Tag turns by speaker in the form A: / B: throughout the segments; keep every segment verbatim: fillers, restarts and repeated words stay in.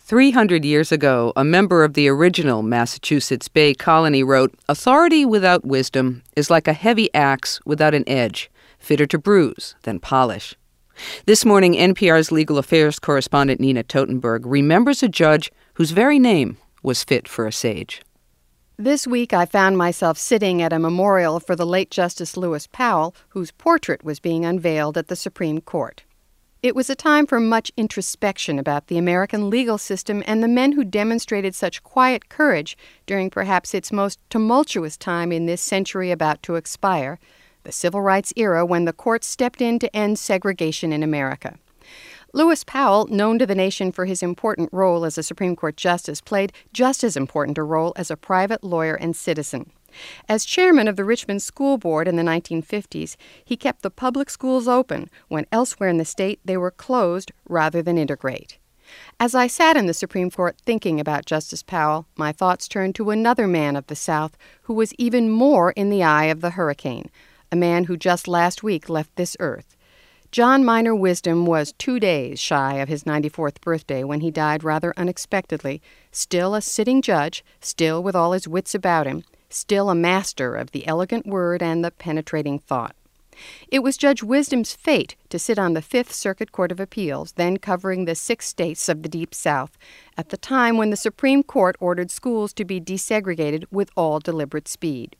A: three hundred years ago, a member of the original Massachusetts Bay Colony wrote, "Authority without wisdom is like a heavy axe without an edge, fitter to bruise than polish." This morning, N P R's legal affairs correspondent Nina Totenberg remembers a judge whose very name was fit for a sage.
B: This week, I found myself sitting at a memorial for the late Justice Lewis Powell, whose portrait was being unveiled at the Supreme Court. It was a time for much introspection about the American legal system and the men who demonstrated such quiet courage during perhaps its most tumultuous time in this century about to expire, the Civil Rights era when the courts stepped in to end segregation in America. Lewis Powell, known to the nation for his important role as a Supreme Court justice, played just as important a role as a private lawyer and citizen. As chairman of the Richmond School Board in the nineteen fifties, he kept the public schools open when elsewhere in the state they were closed rather than integrate. As I sat in the Supreme Court thinking about Justice Powell, my thoughts turned to another man of the South who was even more in the eye of the hurricane, a man who just last week left this earth. John Minor Wisdom was two days shy of his ninety-fourth birthday when he died rather unexpectedly, still a sitting judge, still with all his wits about him, still a master of the elegant word and the penetrating thought. It was Judge Wisdom's fate to sit on the Fifth Circuit Court of Appeals, then covering the six states of the Deep South, at the time when the Supreme Court ordered schools to be desegregated with all deliberate speed.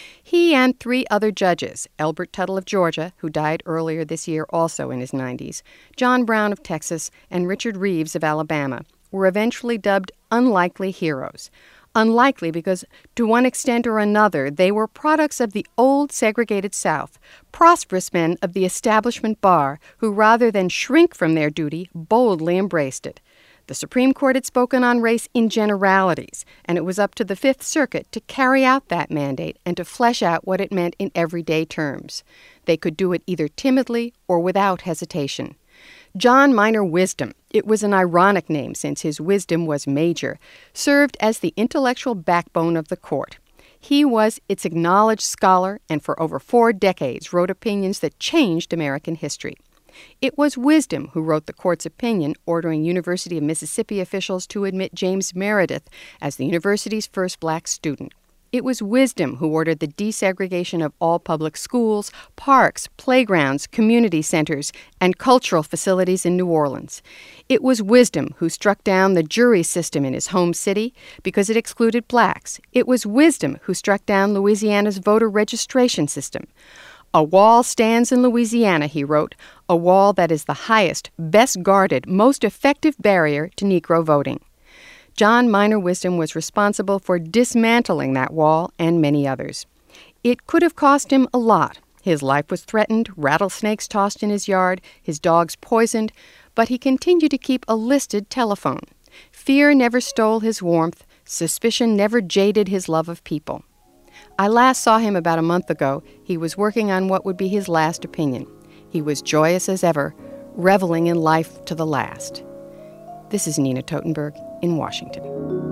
B: He and three other judges, Elbert Tuttle of Georgia, who died earlier this year also in his nineties, John Brown of Texas, and Richard Reeves of Alabama, were eventually dubbed unlikely heroes. Unlikely because, to one extent or another, they were products of the old segregated South, prosperous men of the establishment bar who, rather than shrink from their duty, boldly embraced it. The Supreme Court had spoken on race in generalities, and it was up to the Fifth Circuit to carry out that mandate and to flesh out what it meant in everyday terms. They could do it either timidly or without hesitation. John Minor Wisdom, it was an ironic name since his wisdom was major, served as the intellectual backbone of the court. He was its acknowledged scholar and for over four decades wrote opinions that changed American history. It was Wisdom who wrote the court's opinion ordering University of Mississippi officials to admit James Meredith as the university's first black student. It was Wisdom who ordered the desegregation of all public schools, parks, playgrounds, community centers, and cultural facilities in New Orleans. It was Wisdom who struck down the jury system in his home city because it excluded blacks. It was Wisdom who struck down Louisiana's voter registration system. "A wall stands in Louisiana," he wrote, "a wall that is the highest, best guarded, most effective barrier to Negro voting." John Minor Wisdom was responsible for dismantling that wall and many others. It could have cost him a lot. His life was threatened, rattlesnakes tossed in his yard, his dogs poisoned, but he continued to keep a listed telephone. Fear never stole his warmth, suspicion never jaded his love of people. I last saw him about a month ago. He was working on what would be his last opinion. He was joyous as ever, reveling in life to the last. This is Nina Totenberg in Washington.